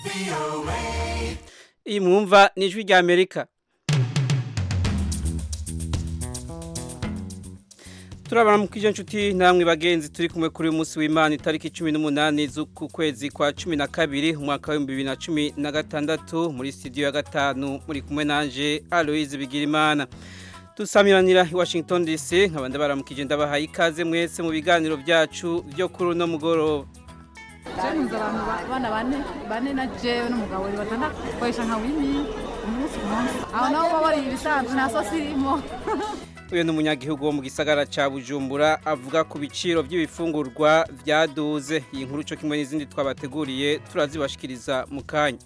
Iyi mwumva ni ijwi rya Amerika. Turabana mu kije nshuti namwe bagenzi turi kumwe kuri uyu munsi w'Imana itariki 18 z'uku kwezi kwa 12 umwaka wa 2016 muri studio ya gatanu muri kumwe nanje Aloise Bigirimana. Tusamiranira i Washington DC nkabanda baramukije ndabahaye ikaze mwese mu biganiro byacu byo kuri no mugoroba. Jenza abantu bana bane na jewe n'umugabo we batanda koresha nka wimi umunsi kumunsi. Aho naho bari ibisanzwe naso sirimo. Uyu ni umunyagihugu wo mu gisagara ca Bujumbura avuga ku biciro by'ibifungurwa byaduze. Iyi nkuru cyo kimwe n'izindi twabateguriye turazibashikiriza mu kanya.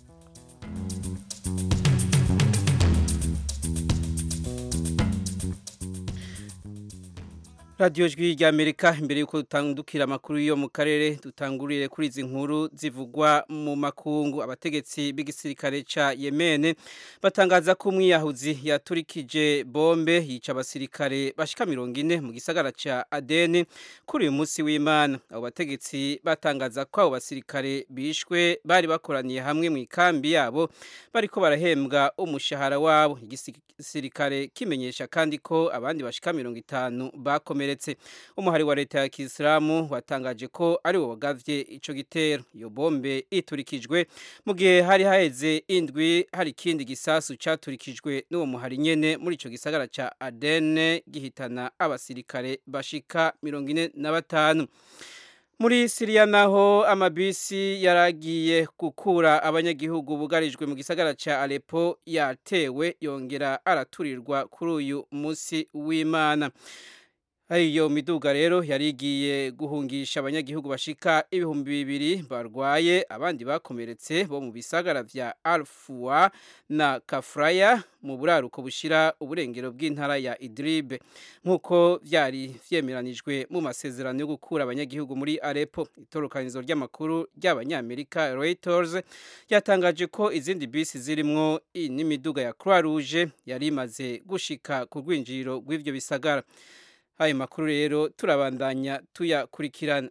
Radio Jwi rya Amerika imbere yuko dutandukira amakuru yo mu karere dutangurire kuri izi nkuru zivugwa mu makungu. Abategetsi b'igisirikare ca Yemen batangaza ko umwiyahuzi yaturikije bombe yica abasirikare bashika 40 mu gisagara ca Aden kuri uyu munsi w'Imana. Abo bategetsi batangaza ko abo basirikare bishwe bari bakoraniye hamwe mu ikambi yabo bariko barahembwa umushahara wabo. Igisirikare kimenyesha kandi ko abandi bashika 50 bakomeye. Umuhari wa leta ya Kisilamu watangaje ko ari wo wagavye ico gitero. Iyo bombe iturikijwe mu gihe hari haheze indwi hari kindi gisasu caturikijwe n'uwo muhari nyene muri ico gisagara ca Aden gihitana abasirikare bashika 45. Muri Syria naho amabisi yaragiye gukura abanyagihugu bugarijwe mu gisagara ca Aleppo yatewe yongera araturirwa kuri uyu munsi w'Imana. Iyo miduga rero yarigiye guhungisha abanyagihugu bashika 2,000 barwaye abandi bakomeretse bo mu bisagara vya Al-Fuwa na Kafraya mu buraruko bushira uburengero bw'intara ya Idlib nkuko vyari vyemeranijwe mu masezerano yo gukura abanyagihugu muri Aleppo. Itorokanizo ry'amakuru ry'abanyamerika Reuters yatangaje ko izindi bisi zirimwo n'imiduga ya Croix Rouge yari imaze gushika ku rwinjiriro rw'ivyo bisagara. Ayo makuru rero turabandanya tuyakurikirana.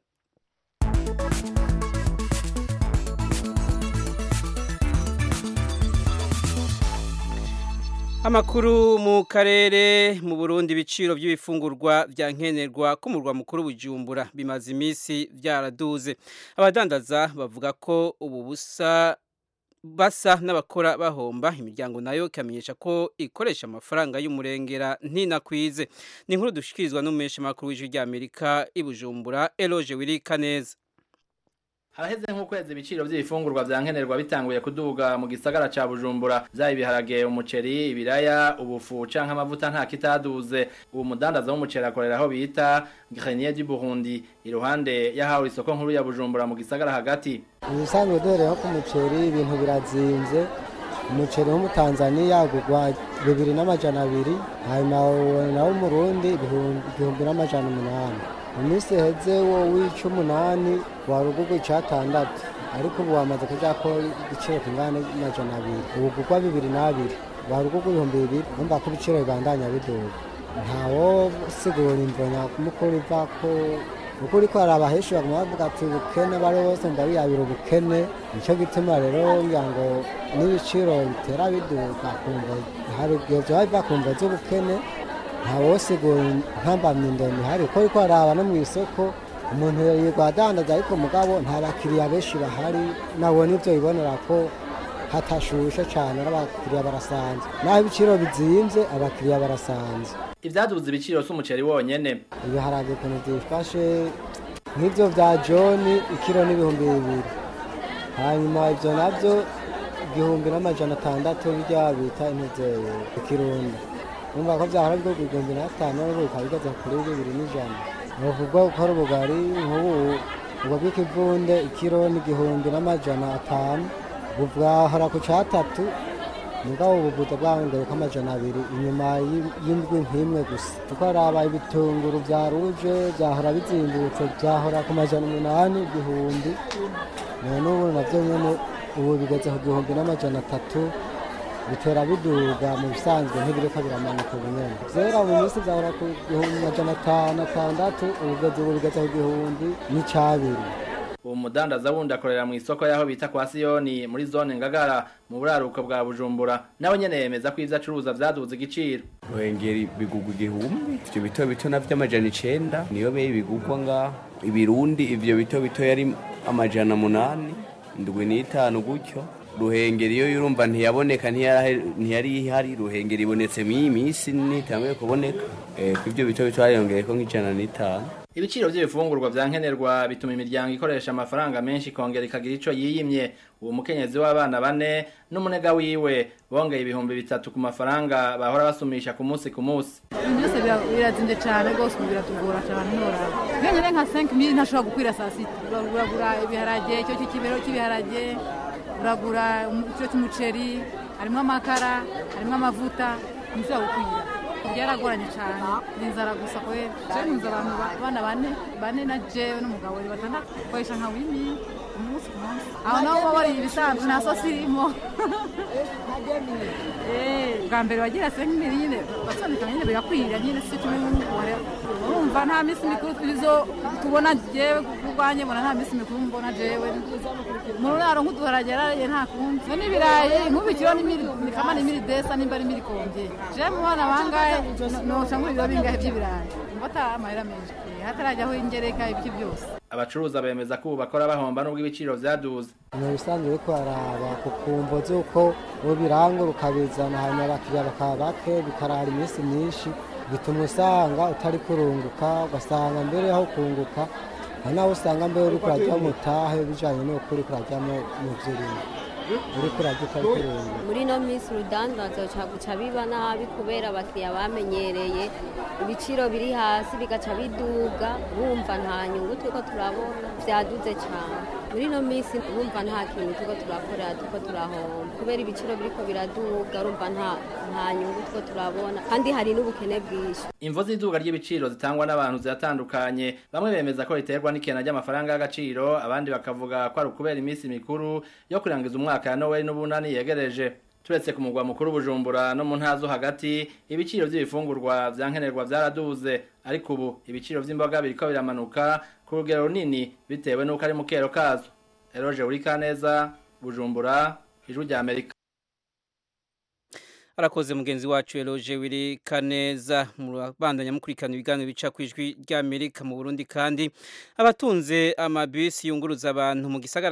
Amakuru mu karere mu Burundi ibiciro by'ibifungurwa bya nkenerwa ku murwa mukuru Bujumbura bimaze imisi byaraduze. Abadandaza bavuga ko ubu basa n'abakora bahomba. Imiryango nayo ikamenyesha ko ikoresha amafaranga y'umurengera ntinakwize. Ni inkuru dushikirizwa n'umesha makuru w'ijwi rya Amerika i Bujumbura Eloge Wirikaneza. Haraheze nk'ukwezi ibiciro by'ibifungurwa bya nkenerwa bitanguye kuduga mu gisagara ca Bujumbura vya ibiharage umuceri ibiraya ubufu canke amavuta nta kitaduze. Uwo mudandaza w'umuceri akorera aho bita Grenier du Burundi iruhande yahawe isoko nkuru ya Bujumbura mu gisagara hagati. Ibisanzwe doreho ku muceri ibintu birazinze. Umuceri wo mu Tanzania gugwa 2,200 hanyuma nawo mu Burundi 1,800. Umisi heze wo w'ic'umunani warugugu icatandatu ariko ubu wamaze kuja ko igiciro kingana n'amajana 200 ubu gugwa 2,200 warugugu 2,000 umva ko ibiciro bibandanya biduga ntawo sigura imvonya kumukora ivako ukuri ko arabaheshi baguma bavuga ati ubukene bari bose ndabiyabira ubukene nico gituma rero ngo n'ibiciro bitera biduga kumva hari byo biva kumva z'ubukene ntawosigura ntambamye ndende hari ko araba no mu isoko umuntu yigwadandaza ariko mugabo nta bakiriya benshi bahari nabone ivyo bibonera ko hatashushe cyane n'abakiriya barasanzwe naho ibiciro bizimvye abakiriya barasanzwe. Ivyaduze ibiciro s'umuceri wonyene ibiharage kuntu byifashe nk'ivyo vya John ikiro n'2,000 hanyuma ivyo navyo 1,600 bijya bita intezeye ikirundi umva ko byahora bwo 1,500 n'ubu kabigeze kuri 2,100 n'ubwo ukora ubugari nk'ubu ubwo bw'ikivunde ikiro n'1,500 buvahora ku catatu mugabo ububuto bwangere k'amajana 2 inyuma y'indwi nk'imwe gusa kuko araba ibitunguru vya ruje byahora bizimbutse byahora ku majana 8 igihumbi none ubu navyo nyene ubu bigeze ku 1,300 bitera biduga mu bisanzwe ntibireka biramanuka ubunyene zera mu minsi byahora ku 1,500 ubu bigeze ku 1,000 n'icabiri uwo mudandaza wundi akorera mu isoko yaho bita kwa Siyoni muri zone Ngagara mu buraruko bwa Bujumbura nawe nyene yemeza ko ivyo acuruza vyaduze igiciro. Ruhengeri bigugwa igihumbi, ivyo bito bito navyo amajana 9 niyo be bigugwa nga. Ibirundi ivyo bito bito yari amajana 8, 5 gutyo. Ruhengeri yo yurumva ntiyaboneka ntiyari ihari, Ruhengeri ibonetse misi nitanguye kuboneka. Ivyo bito bito yariyongeyeko nk'ijana 5. Ibiciro by'ibifungurwa vyankenerwa bituma imiryango ikoresha amafaranga menshi kongera ikagira ico yiyimye. Uwo mukenyezi w'abana 4 n'umunega wiwe bongeye ibihumbi 3 ku mafaranga bahora basumisha ku munsi. Byose birazinde cyane gose biratugora cyane nora. Ngenye nka 5000 ntashobora gukwira saa sita. Uragura ibiharage cyo kibero cy'ibiharage, uragura cyo cy'umuceri, harimo amakara, harimo amavuta, nishobora gukwira. Byaragoranye cyane n'inzara gusa kwera. Cyane abantu bana 4 na jewe n'umugabo batandatu koresha nka wimi umunsi. Aho naho bari ibisanzwe na sosirimo. Gambere wagira 5000 nyine basonika nyine bigakwira nyine si tumwe urumva nta misi mikuru twizo tubona jewe kugwanye mbona nta misi mikuru mbona jewe mu raro nk'uduharagera nta kundi none ibirayi nk'ubikiro ni kama ni miri desa nimba ari miri konje je mu bana bangaye no cyangwa ibyo bingahe by'ibirayi mbata amahera menshi hatarajyaho ingereka ibiki byose. Abacuruza bemeza ko bakora bahomba nubwo ibiciro vyaduze. Ni bisanzwe ko araba kukumvo zuko ubirangura ukabizana hanyuma abakiriya bakabake bikarara iminsi myinshi bituma usanga utari kurunguka ugasanga mbere aho kunguka naho usanga mbere uri kurajya mutahe bijanye no kuri kurajya mu vyirimo uri kurajya kurunguka. Muri no minsi urudandazo caguca biba nabi kubera abakiriya bamenyereye ibiciro biri hasi bigaca biduga bumva nta nyungu twiko turabona vyaduze cyane. Muri no minsi bumva nta kintu twiko turakorera twiko turahomba kubera ibiciro biriko biraduga urumva nta nyungu twiko turabona kandi hari n'ubukene bwinshi. Imvo z'iduga ry'ibiciro zitangwa n'abantu ziratandukanye, bamwe bemeza ko riterwa n'ikena ry'amafaranga y'agaciro, abandi bakavuga ko ari ukubera iminsi mikuru yo kurangiza umwaka ya Noel n'ubunani yegereje. Turetse ku mugwa mukuru Bujumbura no mu ntazo hagati ibiciro by'ibifungurwa vyankenerwa vyaraduze, ariko ubu ibiciro vy'imboga biriko biramanuka ku rugero runini bitewe n'uko ari mu kero kazo. Eroje Urikaneza, Bujumbura, Ijwi rya Amerika. Arakoze mugenzi wacu Eloge Wirikaneza mu bandanya mukurikana ibiganiro bica kwijwi rya Amerika mu Burundi kandi abatunze amabisi yunguruza abantu mu gisagara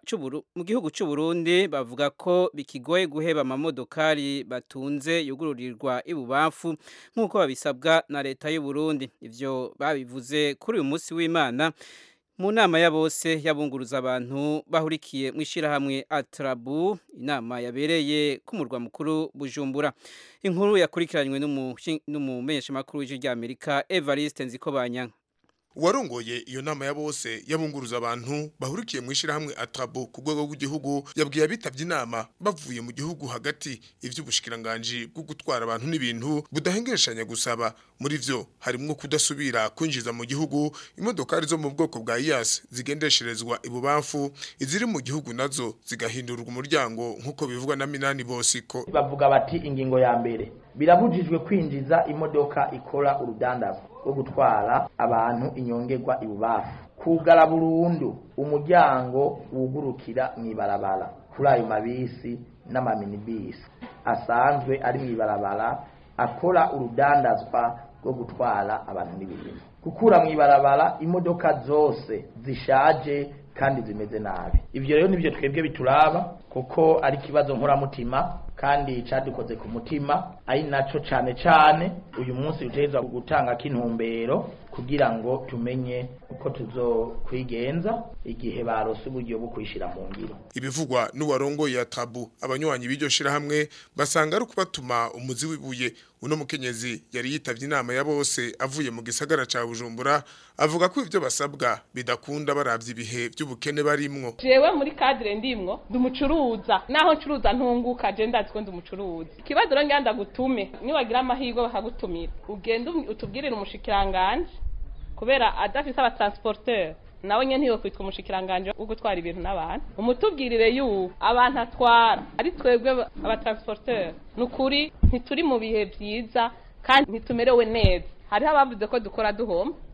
mu gihugu cy'u Burundi bavuga ko bikigoye guheba amamodokari batunze yugururirwa ibubamfu nkuko babisabwa na leta y'u Burundi. Ivyo babivuze kuri uyu munsi w'Imana mu nama ya bose yabunguruza abantu bahurikiye mu ishirahamwe Atrabu, inama yabereye ku murwa mukuru Bujumbura. Inkuru yakurikiranywe n'umumenyesha makuru w'Ijwi rya Amerika Evariste Nzikobanyanka. Warongoye iyo nama ya bose yabunguruza abantu bahurikiye mu ishirahamwe Atrabu ku rwego rw'igihugu yabwiye abitavye inama bavuye mu gihugu hagati ivy'ubushikiranganje bwo gutwara abantu n'ibintu budahengereshanya gusaba. Muri vyo harimwo kudasubira kwinjiza mu gihugu imodokari zo mu bwoko bwa IAS zigendesherezwa ibubamfu, iziri mu gihugu nazo zigahindurwa umuryango nkuko bivugwa na Minani Bosiko. Bavuga bati ingingo ya mbere birabujijwe kwinjiza imodoka ikora urudandazo wo gutwara abantu inyongerwa ibubafu, kugara burundu umuryango wugurukira mwibarabara kuri ayo mabisi n'amaminibisi asanzwe ari mwibarabara akora urudandazwa rwo gutwara abantu n'ibintu, gukura mwibarabara imodoka zose zishaje kandi zimeze nabi. Ivyo rero nivyo twebwe bituraba kuko ari kibazo nkoramutima kandi cadukoze ku mutima, ari naco cane uyu munsi utezwa gutanga kintumbero kugira ngo tumenye uko tuzokwigenza igihe barose uburyo bwo kwishira mu ngiro. Ibivugwa n'uwarongoye ya Tabu abanywanyi b'iryo shirahamwe basanga ari kubatuma umuzi wibuye. Uno mukenyezi yari yitavye inama ya bose avuye mu gisagara ca Bujumbura avuga ko ivyo basabwa bidakunda baravye ibihe by'ubukene barimwo. Jewe muri cadre ndimwo ndumucuruza naho ncuruza ntunguka je ndazi ko ndumucuruza. Ikibazo rero nganda gutume ni wagira amahirwe bakagutumira ugenda utubwirira umushikiranganje kubera adafise aba transporteur nawe nye ntiyo kwitwa umushikiranganje wo gutwara ibintu n'abantu umutubwirire yu abantu atwara ari twebwe aba transporteur nukuri ntituri mu bihe byiza kandi ntitumerewe neza. Hariho abavuze ko dukora duhomba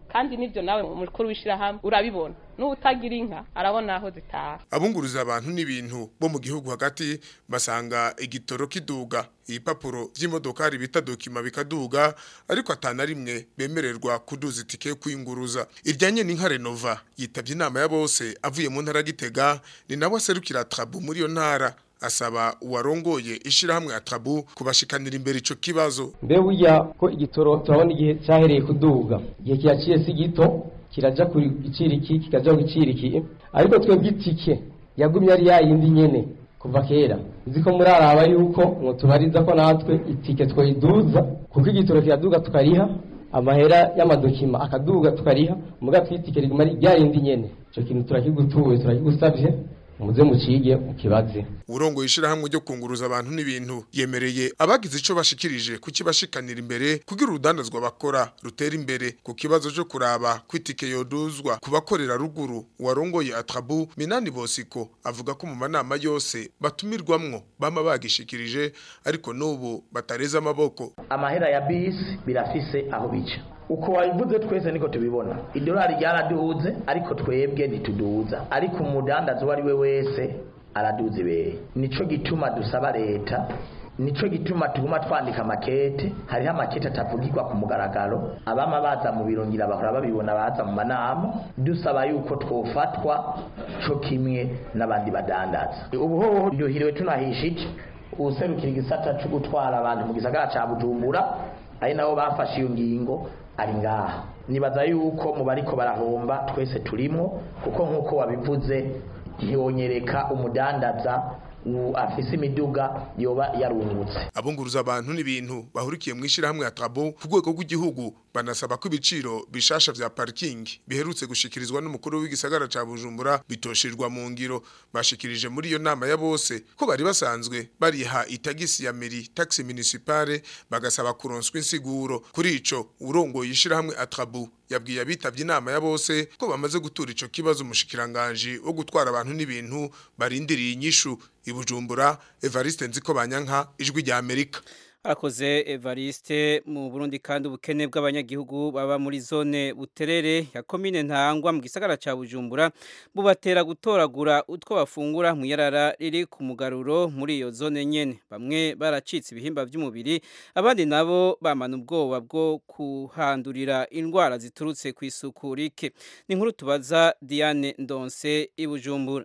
kandi nivyo nawe mukuru w'ishirahamwe urabibona n'utagira inka arabona aho zitaha. Abunguruza abantu n'ibintu bo mu gihugu hagati basanga igitoro kiduga, ibipapuro vy'imodokari bita dokima bikaduga, ariko atana rimwe bemererwa kuduza itike kwinguruza. Iryanye n'inka Renova yitavye inama ya bose avuye mu ntara Gitega, ni nawe aserukira Trabu muri yo ntara, asaba uwarongoye ishirahamwe Atrabu kubashikanira imbere ico kibazo. Mbe burya ko igitoro turabona igihe cyahereye kuduga, igihe kiyaciye si gito kiraja ku iciriki kikaja ku iciriki, ariko twebwe itike yagumye ari yayindi nyene kuva kera. Nziko muraraba yuko ngo tubariza ko natwe itike twayiduza, kuko igitoro kiraduga tukariha, amahera y'amadokima akaduga tukariha, muga twitike riguma ari yayindi nyene. Ico kintu turakigutuye turakigusavye muze mucige mukibaze. Urongo yishirahamwe ryo kunguruza abantu n'ibintu yemereye abagize ico bashikirije kukibashikanira imbere kugira urudandazwa bakora rutera imbere. Ku kibazo cyo kuraba kwitike yoduzwa kubakorera ruguru, warongoye Atrabu Minani Bosiko avuga ko mu manama yose batumirwamwo bama bagishikirije, ariko n'ubu batareza amaboko. Amahera ya bisi birafise aho bica. Uko wabivuze twese niko tubibona. Idolari ryaraduze ariko twebwe ntituduza, ariko umudandazo wari we wese araduze be. Nico gituma dusaba leta, nico gituma tuguma twandika makete. Hariho amakete atavugirwa ku mugaragaro, abama baza mu birongira bahora babibona baza mu manama, dusaba yuko twofatwa co kimwe n'abandi badandaza. Ubuhoho ryohiriwe tunahishije userukira igisata cyo gutwara abantu mu gisagara ca Bujumbura, ari nabo bafashe iyo ngingo ari ngaha. Nibaza yuko mu bariko barahomba twese turimo, kuko nkuko wabivuze ntiyonyereka umudandaza afise imiduga yoba yarungutse. Abunguruza abantu n'ibintu bahurikiye mu ishirahamwe ya Trabo ku rwego rw'igihugu banasaba ko ibiciro bishasha vya parking biherutse gushikirizwa n'umukuru w'igisagara ca Bujumbura bitoshirwa mu ngiro. Bashikirije muri iyo nama ya bose ko bari basanzwe bariha itagisi ya meri taxe municipale, bagasaba kuronswa insiguro. Kuri ico urongoye ishirahamwe Atrabu yabwiye abitavye inama ya bose ko bamaze gutura ico kibazo umushikiranganje wo gutwara abantu n'ibintu barindiriye inyishu. Ibujumbura, Evariste Nzikobanyanka, Ijwi rya Amerika. Arakoze Evariste. Mu Burundi kandi ubukene bw'abanyagihugu baba muri zone Buterere ya komine Ntangwa mu gisagara ca Bujumbura bubatera gutoragura utwo bafungura mu yarara riri ku mugaruro muri iyo zone nyene. Bamwe baracitse ibihimba by'umubiri, abandi nabo bamana ubwoba bwo kuhandurira indwara ziturutse ku isuku rike. Ni inkuru tubaza Diane Ndonse i Bujumbura.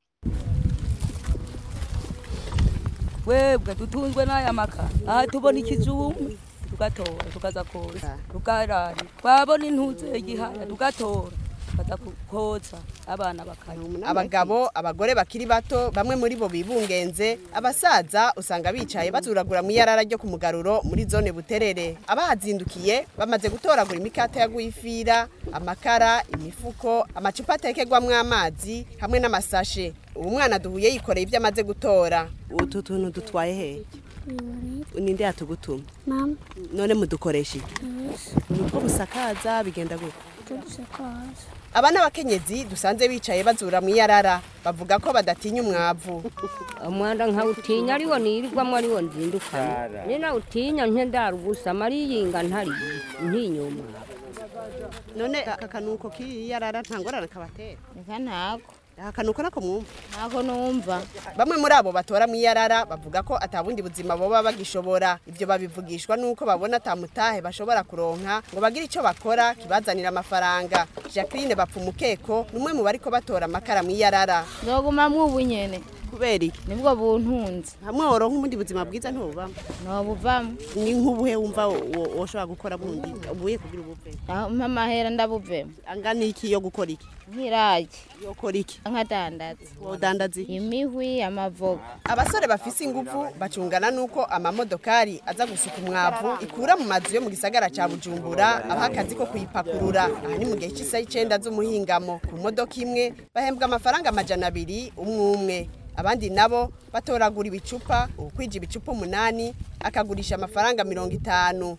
Webwe tutunzwe n'aya maka, aha tubona ikizungu tugatora tukaza koza, tukarara twabona intuze igihaya tugatora tukaza koza abana bakanywa. Abagabo abagore bakiri bato bamwe muri bo bibungenze, abasaza usanga bicaye bazuragura mu yarara ryo ku mugaruro muri zone Buterere. Abahazindukiye bamaze gutoragura imikate ya guifira, amakara, imifuko, amacupa atekegwamwe amazi hamwe n'amasashe. Umwana duhuye yikoreye ibyo amaze gutora. Utu tuntu dutwaye hehe? Ninde yatugutuma? Mama. None mudukoresha iki? Nuko busakaza bigenda gute? Tudusakaza. Abana bakenyezi dusanze bicaye bazura mu yarara bavuga ko badatinya umwavu. Umwanda nka utinya ariwo nirirwamo ariwo nzindukana. Nina utinya ntendarugusa mariyinga ntari ntinyuma. None akakanuko ki yarara ntangorana kabatera? Nako. Akanuko nako mwumva? Nako numva. Bamwe muri abo batora mu yarara bavuga ko atabundi buzima boba bagishobora. Ivyo babivugishwa nuko babona tamutahe bashobora kuronka ngo bagira ico bakora kibazanira amafaranga. Jacqueline Bapfumukeko numwe mu bariko batora amakara mu yarara. Ndoguma mwubu nyene. Kubera iki? Nibwo buntunze. Hamwe woronka umundi buzima bwiza ntubuvamo. Nobuvamo. Ni nk'ubuhe wumva woshobora gukora bundi? Ubuye kugira ubuvemo. Amahera ndabuvemo. Angana iki yo gukora iki? Nkiraje. Yo kora iki? Nkadandaza. Wodandaza iki? Imihwi, amavoka. Abasore bafise ingufu bacungana nuko amamodokari aza gusuka umwavu ikura mu mazu yo mu gisagara ca Bujumbura abakazi ko kuyipakurura. Aha ni mu gihe cy'isaha 9 z'umuhingamo. Ku modoka imwe bahembwa amafaranga 200 umwe. Abandi nabo batoragura ibicupa, ukwije ibicupa 8 akagurisha amafaranga 50.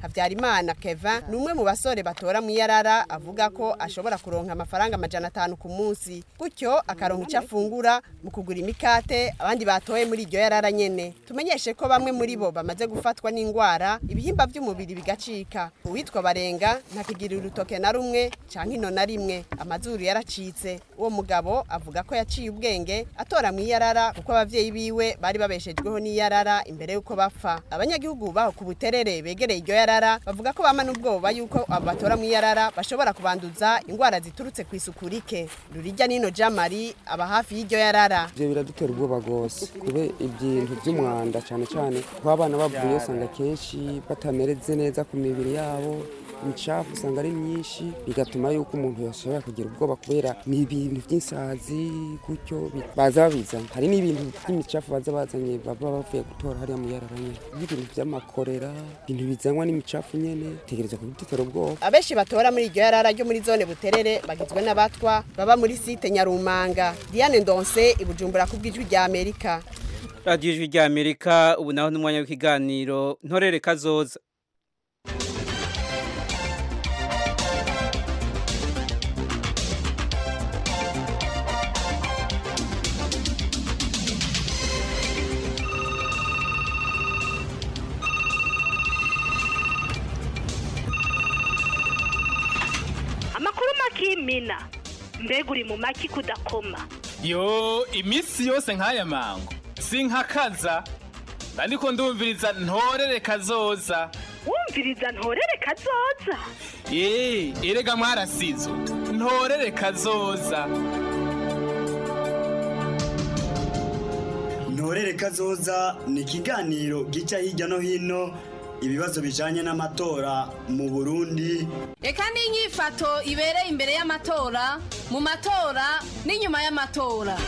Havyarimana Kevin numwe mu basore batora mu yarara avuga ko ashobora kuronka amafaranga 500 ku munsi gutyo akaronka icyo afungura mu kugura imikate abandi batoye muri iryo yarara nyene. Tumenyeshe ko bamwe muri bo bamaze gufatwa n'ingwara ibihimba by'umubiri bigacika. Uwitwa Barenga ntakigirira urutoke na rumwe canke ino na rimwe, amazuru yaracitse. Uwo mugabo avuga ko yaciye ubwenge atora mu yarara kuko abavyeyi biwe bari babeshejweho n'iyarara imbere yuko bapfa. Abanyagihugu baho ku Buterere begereye iryo yarara bavuga ko bama n'ubwoba yuko abatora mu yarara bashobora kubanduza ingwara ziturutse kwisukurike. Rurijya nino Jamari aba hafi y'iryo yarara. Ivyo biradutera ubwoba gose kube ibintu by'umwanda cyane cyane ko abana bavuye usanga kenshi batamereze neza ku mibiri yabo, imicafu usanga ari myinshi bigatuma yuko umuntu yashobora kugira ubwoba kubera ni ibintu by'insazi gutyo baza babizana. Hari n'ibintu by'imicafu baza bazanye baba bavuye gutora hariya mu yarara nyene, ibintu by'amakorera, ibintu bizanwa n'imicafu nyene, tegereza kubitera ubwoba. Abenshi batora muri iryo yarara ryo muri zone Buterere bagizwe n'abatwa baba muri site Nyarumanga. Diane Ndonse ibujumbura kubwijwi rya Amerika. Radio Ijwi rya Amerika ubu naho n'umwanya w'ikiganiro ntorere kazoza. Amakuru makimina mbega uri mu maki kudakoma. Yo imisi yose nk'aya mango sinkakaza ndiko ndumviriza ntorere kazoza. Wumviriza ntorere kazoza? Erega mwarasizo ntorere kazoza. Ntorere kazoza ni ikiganiro gica hirya no hino ibibazo bijanye n'amatora mu Burundi. Eka n'inyifato ibereye imbere y'amatora, mu matora n'inyuma y'amatora.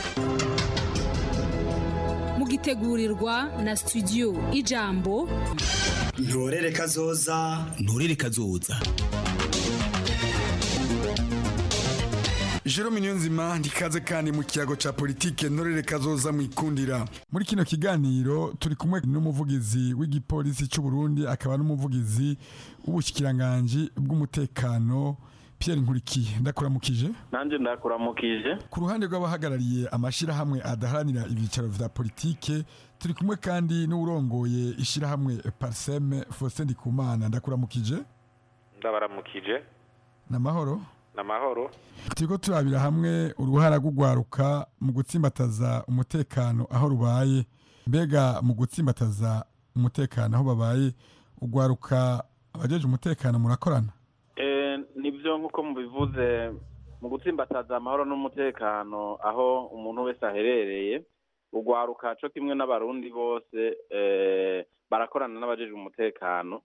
Mugitegurirwa na studio Ijambo. Ntorere kazoza. Ntorere kazoza. Jerome Niyonzima ndikaze kandi mu kiyago ca politike ntorere kazoza mwikundira. Muri kino kiganiro turi kumwe n'umuvugizi w'igipolisi cy'u Burundi akaba n'umuvugizi w'ubushikiranganje bw'umutekano Pierre Nkurikiye. Ndakuramukije. Nanje ndakuramukije. Ku ruhande rw'abahagarariye amashirahamwe adaharanira ibyicaro vya politike turi kumwe kandi n'urongoye ishirahamwe Parsem Faustin Ndikumana. Ndakuramukije. Ndabaramukije. Namahoro. Namahoro. Turiko turabira hamwe uruhara rw'ugwaruka mu gutsimbataza umutekano aho rubaye. Mbega mu gutsimbataza umutekano aho babaye ugwaruka abajeje umutekano murakorana? Nibyo nkuko mubivuze mu gutsimbataza amahoro n'umutekano aho umuntu wese aherereye ugwaruka cyo kimwe n'abarundi bose barakorana n'abajeje umutekano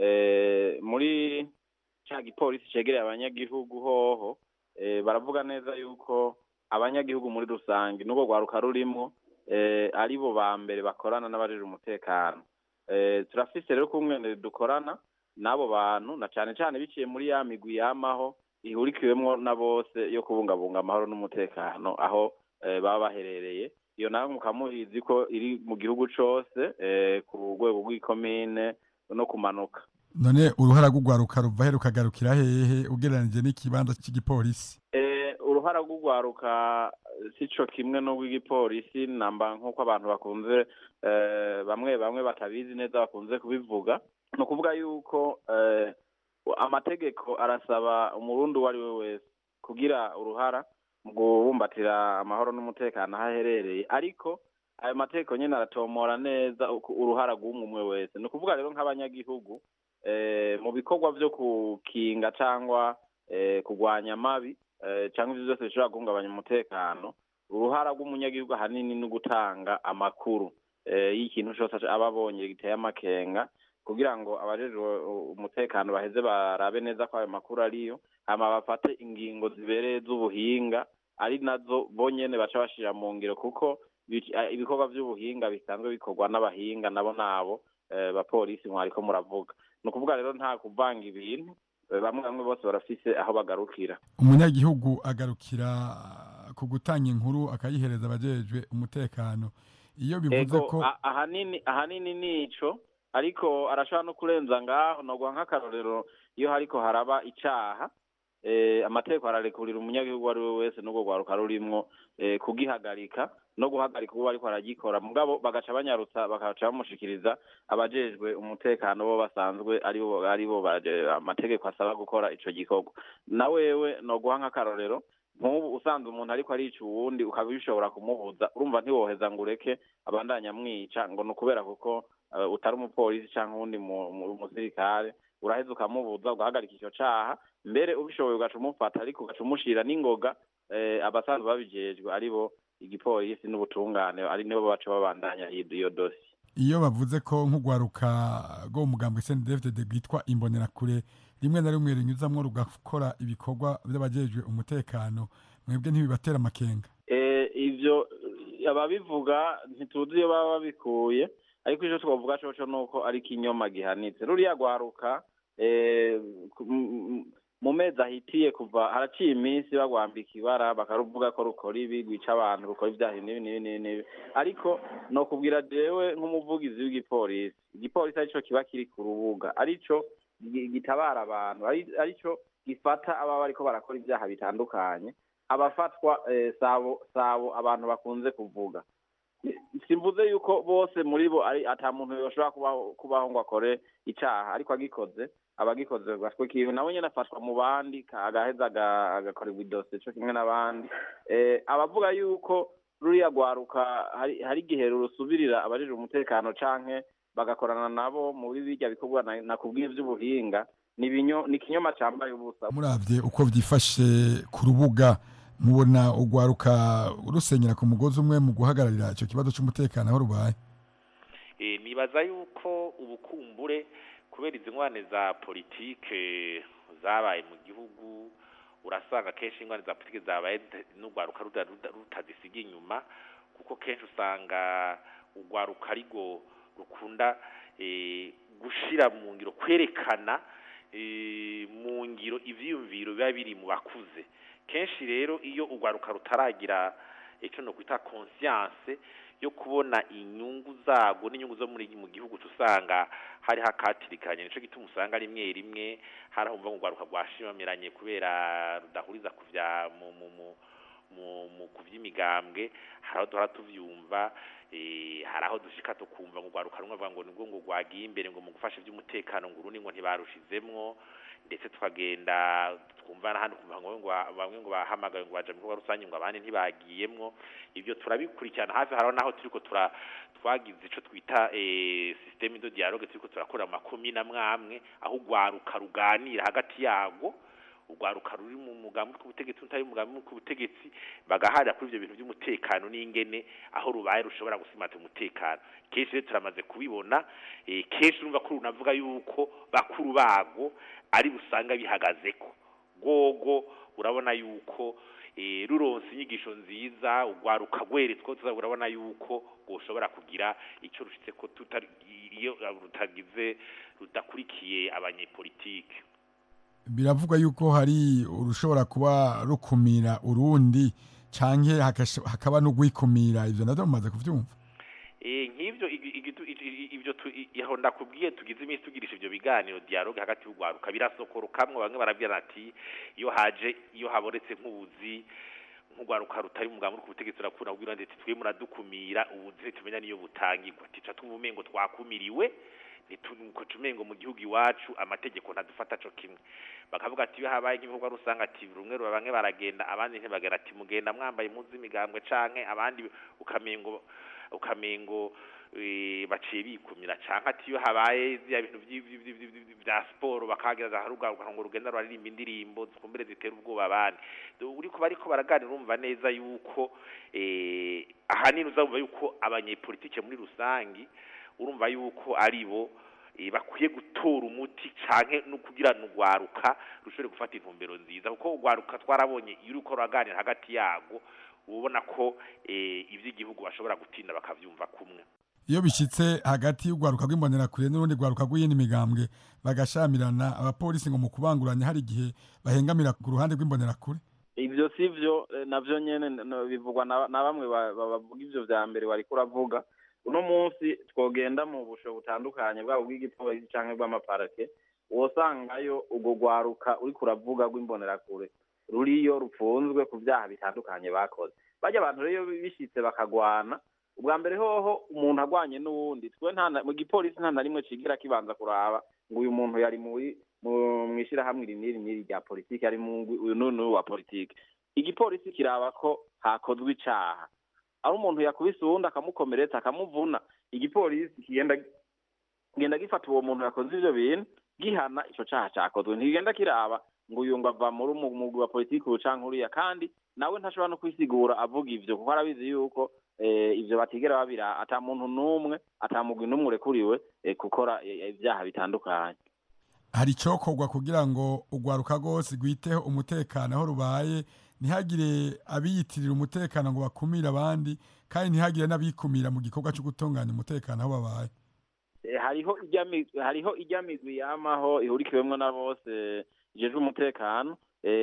muri cya gipolisi cegereye abanyagihugu hoho baravuga neza yuko abanyagihugu muri rusange n'ubwo gwaruka rurimo ari bo ba mbere bakorana n'abajeje umutekano. Turafise rero kumwe dukorana nabo bantu na cyane cyane biciye muri ya migwi yamaho ihurikiwemwo na bose yo kubungabunga amahoro n'umutekano aho baba baherereye. Iyo nawe mukamuhizi ko iri mu gihugu cose ku rwego rw'ikomine no kumanuka. None uruhara rw'ugwaruka ruva herukagarukira hehe ugereranije n'ikibanza cy'igipolisi? Uruhara rw'ugwaruka sico kimwe no rw'igipolisi namba nkuko abantu bakunze bamwe batabizi neza bakunze kubivuga. No kuvuga yuko amategeko arasaba umurundi wari we wese kugira uruhara mu kubumbatira amahoro n'umutekano haherereye, ariko ayo mategeko nyene aratomora neza uruhara rw'umwe wese. No kuvuga rero nk'abanyagihugu mu bikorwa byo kukinga cyangwa kugwanya mabi cyangwa ibyo byose bishobora guhungabanya umutekano, uruhara rw'umunyagihugu hanini no gutanga amakuru y'ikintu cyose ababonye giteye amakenga kugira ngo abajeje umutekano baheze barabe neza ko ayo makuru ariyo hama bafate ingingo zibereye z'ubuhinga ari nazo bonyene baca bashira mu ngiro, kuko ibikorwa by'ubuhinga bisanzwe bikorwa n'abahinga nabo bapolisi mwariko muravuga. No kuvuga rero nta kuvanga ibintu, bamwe bose barafise aho bagarukira. Umunyagihugu agarukira ku gutanga inkuru akayihereza abajejwe umutekano. Iyo bivuze ko ahanini nico ariko arashobora no kurenza ngaho no guha nk'akarorero iyo hariko haraba icaha amategeko ararekurira umunyagihugu ari we wese n'ubwo rwaruka rurimwo kugihagarika no guhagarika uwo ariko aragikora mugabo bagaca banyarutsa bakaca bamushikiriza abajejwe umutekano bo basanzwe aribo amategeko asaba gukora ico gikorwa na wewe no guha nk'akarorero nk'ubu usanze umuntu ariko arica uwundi ukaba bishobora kumubuza urumva ntiwoheza ngo ureke abandanya mwica ngo nukubera kuko utari umupolisi canke uwundi musirikare uraheza ukamubuza ugahagarika ico caha mbere ubishoboye ugaca umufata ariko ugaca umushira n'ingoga abasanzwe babijejwe aribo igipolisi n'ubutungane ari nibo baca babandanya iyo dosi. Iyo bavuze ko nk'ugwaruka go mugambwe CNDD-FDD bwitwa imbonerakure rimwe na rimwe rinyuzamwo rugakora ibikorwa by'abajejwe umutekano mwebwe ntibibatera amakenga? Ivyo ababivuga ntituzi iyo baba babikuye ariko ico twavuga coco nuko ari kinyoma gihanitse ruriya gwaruka mu mezi ahitiye kuva haraciye iminsi bagwambika ibara bakaruvuga ko rukora ibi rwica abantu rukora ibyaha n'ibi ariko no kubwira jewe nk'umuvugizi w'igipolisi igipolisi arico kiba kiri ku rubuga arico gitabara abantu arico gifata aba bariko barakora ibyaha bitandukanye abafatwa sabo abantu bakunze kuvuga simvuze yuko bose muri bo ari ata muntu yoshobora kubaho ngo akore icaha ariko agikoze abagikoze gatwikiwe nawe nyene afatwa mu bandi agaheza agakorerwa idose cyo kimwe n'abandi abavuga yuko ruriya gwaruka hari igihe rusubirira abajejwe umutekano canke bagakorana nabo muri bijya bikorwa nakubwiye vy'ubuhinga ni kinyoma cambaye ubusa. Muravye uko vyifashe ku rubuga mubona ugwaruka urusenyera ku mugozi umwe mu guhagararira ico kibazo c'umutekano aho rubaye? Nibaza yuko ubukumbure kubera izi ngwane za politike zabaye mu gihugu urasanga kenshi ingwane za politike zabaye n'ugwaruka rutazisiga inyuma kuko kenshi usanga ugwaruka arigo rukunda gushira mu ngiro kwerekana mu ngiro ivyiyumviro biba biri mu bakuze kenshi rero iyo ugwaruka rutaragira ico no kwita conscience yo kubona inyungu zago n'inyungu zo muri mu gihugu tusanga hari hakatirikanye nico gituma usanga rimwe rimwe harahumva ngo gwaruka gwashimamiranye kubera rudahuriza kuvya mu kuvyimigambwe haraho duhora tuvyumva haraho dushika tukumva ngo gwaruka rumwe avuga ngo nibwo ngo gwagiye imbere ngo mu gufasha ivy'umutekano ngo urundi ngo ntibarushizemwo ndetse twagenda twumva n'ahandi kumva ngo bamwe ngo bahamagaye ngo baje mu bikorwa rusange ngo abandi ntibagiyemwo ibyo turabikurikirana hafi haraho naho turiko twagize ico twita systeme de dialogue turiko turakora makomine amwe aho ugwaruka ruganira hagati yago ugwaruka ruri mu mugambi w'ubutegetsi utari umugambi w'ubutegetsi bagaharira kuri ivyo bintu by'umutekano n'ingene aho rubaye rushobora gusimata umutekano kenshi rero turamaze kubibona kenshi urumva ko runavuga yuko bakuru bago ari busanga bihagazeko gogo urabona yuko ruronse inyigisho nziza ugwaruka gweretswe urabona yuko goshobora kugira ico rushitse ko iyo rutagize rudakurikiye abanyepolitike. Biravugwa yuko hari urushobora kuba rukumira urundi canke hakaba no gwikumira ivyo navyo mumaze kuvyumva? Nk'ivyo ivyo yaho ndakubwiye tugize imisi tugirisha ivyo biganiro dialogue hagati y'ugwaruka birasokorokamwe bamwe barabwira ati iyo haboretse nk'ubuzi nk'ugwaruka rutari umugambi uri ku butegetsi urakunda kubwira ndetse twe muradukumira ubuzi tumenya niyo butangirwa tica twubumengo twakumiriwe nituko tumengo mu gihugu iwacu amategeko ntadufata co kimwe bakavuga ati iyo habaye nk'ibikorwa rusanga ati rumwe bamwe baragenda abandi ntibagera ati mugenda mwambaye impuzu imigambwe canke abandi ukamengo baciye bikumira canke ati iyo habaye bya bintu vya sport bakagereza harugaruka ngo rugenda ruririmba indirimbo zikumbere zitera ubwoba abandi uriko bariko baraganira urumva neza yuko ahanini uzumva yuko abanyepolitike muri rusangi urumva yuko aribo bakwiye gutora umuti canke no kugira n'ugwaruka rushobore gufata intumbero nziza kuko ugwaruka twarabonye iyo uriko raganira hagati yago ubona ko ivy'igihugu bashobora gutinda bakavyumva kumwe. Iyo bishitse hagati y'ugwaruka rw'imbonerakure n'urundi gwaruka rw'iyindi migambwe bagashamirana abapolisi ngo mu kubanguranya hari igihe bahengamira ku ruhande rw'imbonerakure? Ivyo sivyo navyo nyene bivugwa na bamwe bavuga ivyo vya mbere wariko uravuga uno munsi twogenda mu busho butandukanye bwabo bw'igipolisi canke bw'amaparake wosangayo ubwo rwaruka uri kuravuga rw'imbonerakure ruriyo rupfunzwe ku vyaha bitandukanye bakoze barya abantu rero bishitse bakagwana ubwa mbere hoho umuntu agwanye n'uwundi twe mu gipolisi nta na rimwe cigira kibanza kuraba ngo uyu muntu yari mw'ishirahamwe iri rya politiki ari uyu n'uyu wa politiki igipolisi kiraba ko hakozwe icaha ari umuntu yakubise uwundi akamukomeretsa akamuvuna igipolisi kigenda gifata uwo muntu yakoze ivyo bintu gihana ico caha cakozwe ntigenda kiraba ngo uyu ngo ava muri umugwi wa politiki ucanke uriya kandi nawe ntashobora no kwisigura avuga ivyo kuko arabizi yuko ivyo batigera babira ata muntu n'umwe ata mugwi n'umwe urekuriwe gukora ivyaha bitandukanye. Hari icokorwa kugira ngo urwaruka rwose rwiteho umutekano aho rubaye ntihagire abiyitirira umutekano ngo bakumire abandi kandi ntihagire n'abikumira mu gikorwa cyo gutunganya umutekano aho babaye. Hariho ijya migwi yamaho ihurikiwemwo na bose jejwe umutekano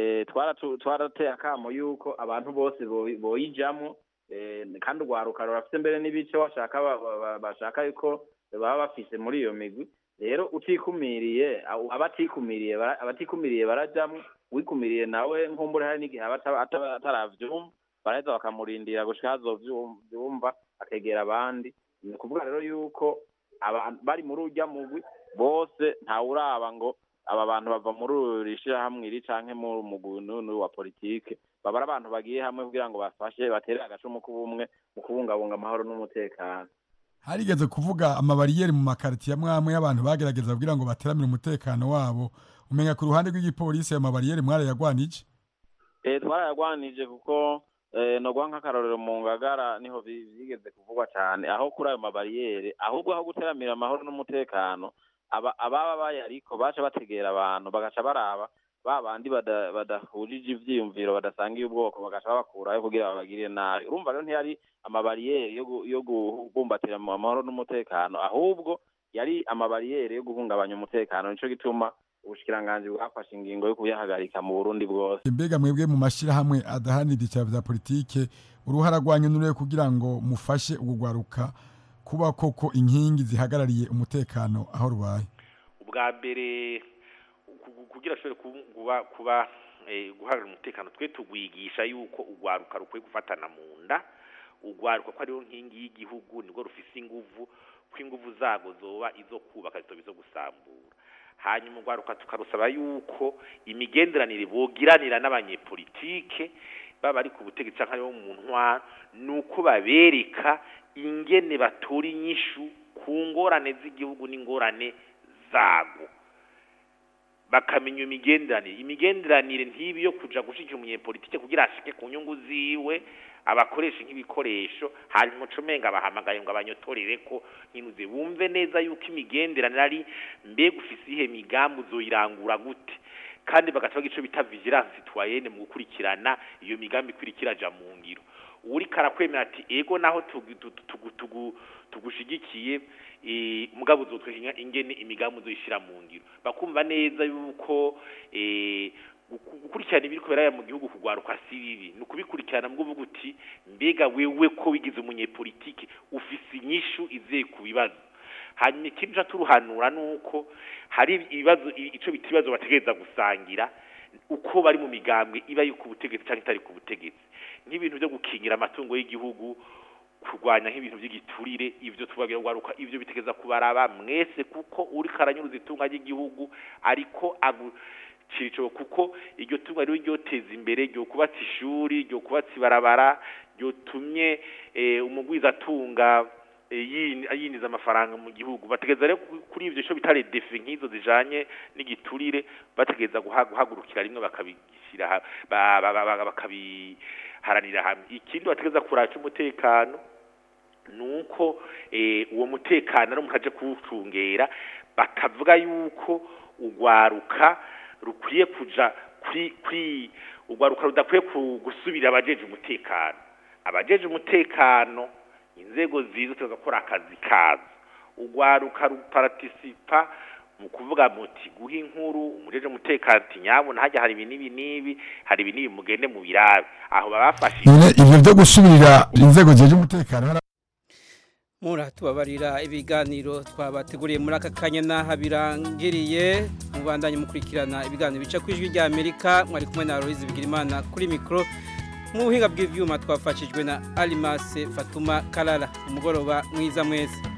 twarateye akamo yuko abantu bose boyijamwo kandi urwaruka rurafite mbere n'ibice bashaka yuko baba bafise muri iyo migwi rero utikumiriye abatikumiriye barajamwo wikumiriye nawe nkumbure hari n'igihe ataravyumva baraheza bakamurindira gushika hazovyumva akegera abandi ni kuvuga rero yuko bari muri urya mugwi bose ntawuraba ngo aba bantu bava muri urishirahamwe iri canke mu mugwi n'uyu wa politike baba ari abantu bagiye hamwe kugira ngo bafashe batere agacumu k'ubumwe mu kubungabunga amahoro n'umutekano. Harigeze kuvuga amabariyeri mu makaritiye amwe y'abantu bagerageza kugira ngo bateramire umutekano wabo umenya ku ruhande rw'igipolisi ayo mabariyeri mwarayagwanije? Twarayagwanije kuko nogwa nk'akarorero mu Ngagara niho bigeze kuvugwa cyane aho kuri ayo mabariyeri ahubwo aho guteramira amahoro n'umutekano ababa bayariko baca bategera abantu bagaca baraba babandi badahujije ivyiyumviro badasangiye ubwoko bagaca babakurayo kugira babagirire nabi urumva rero ntiyari amabariyeri yo kubumbatira amahoro n'umutekano ahubwo yari amabariyeri yo guhungabanya umutekano nico gituma ubushikiranganji bwafashe ingingo yo kuyahagarika mu Burundi bwose. Mbega mwebwe mu mashirahamwe adahanira icyaha vya politike uruhara rwanyu nuriye kugira ngo mufashe ugugwaruka kuba koko inkingi zihagarariye umutekano aho rubaye? Ubwa mbere kugira ashobore kuba guhagarara umutekano twe tugwigisha yuko ugwaruka rukwiye gufatana mu nda ugwaruka ko ariyo nkingi y'igihugu nibwo rufise inguvu ko inguvu zago zoba izo kubaka zitobizo gusambura hanyuma ugwaruka tukarusaba yuko imigenderanire bogiranira n'abanyepolitike baba ari ku butegetsi canke ari mu ntwaro nuko babereka ingene batura inyishu ku ngorane z'igihugu n'ingorane zago bakamenya imigenderanire ntibi yo kuja gushikira umunyepolitike kugira ashike ku nyungu ziwe abakoresha nk'ibikoresho hanyuma comenga bahamagaye ngo abanyotorere ko nkinuze bumve neza yuko imigenderanire ari mbega ufise ihe migambi uzoyirangura gute kandi bagaca bagico bita vigilance citoyenne mu gukurikirana iyo migambi kwirikiraja mu ngiro uri karakwemera ati ego naho tugushigikiye mugabo uzotweshinga ingene imigambi uzoyishira mu ngiro bakumva neza yuko gukurikirana ibiri kubera mu gihugu kugwaruka si bibi nukubikurikirana mwo uvuga uti mbega wewe ko wigize umunyepolitike ufise inyishu izeye ku bibazo hanyuma ikintu cyaturuhanura nuko hari ibibazo ico bitibazo bategeza gusangira uko bari mu migambwe iba yuko ubutegetsi cyangwa itari ku butegetsi nk'ibintu byo gukingira amatungo y'igihugu kurwanya nk'ibintu by'igiturire ivyo tubagira gwaruka ivyo bitegeza kubaraba mwese kuko uri karanyuruza itunga ry'igihugu ariko cirico kuko iryo tunga ryo ryoteza imbere ryo kubatsa ishuri ryo kubatsa ibarabara ryo tumye umugwiza tunga yiniza amafaranga mu gihugu bategeza rero kuri ivyo cyo bitare defi nk'izo zijanye n'igiturire bategeza guhagurukira rimwe bakabishyira bakabiharanira hamwe ikindi bategeza kuraca umutekano nuko uwo mutekano ari mukaje kuwucungera bakavuga yuko ugwaruka rukwiye kuja ugwaruka rudakwiye gusubira abajeje umutekano inzego zizo tugakora akazi kazo ugwaruka ruparticipa mu kuvuga muti guha inkuru umujeje umutekano nyabona hajya hari ibinibi hari ibinibi mugende mu birabe aho babafashije ivyo byo gusubirira inzego zeje umutekano Muratubabarira ibiganiro twabateguriye muri aka kanya naha birangiriye mubandanye mukurikirana ibiganiro bica kwijwi rya Amerika mwari kumwe na Aloise Bigirimana kuri micro mu buhinga bw'ivyuma twafashijwe na Alimase Fatuma Kalala umugoroba mwiza mwese